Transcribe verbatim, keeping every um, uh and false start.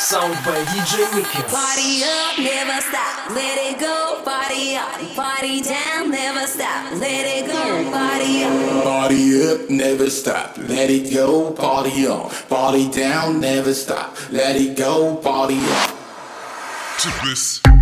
Sound by ди джей Wicked. Party up, never stop, let it go. Party up, party down, never stop, let it go. Party up. Party up, never stop, let it go. Party on, party down, never stop, let it go. Party up. To this.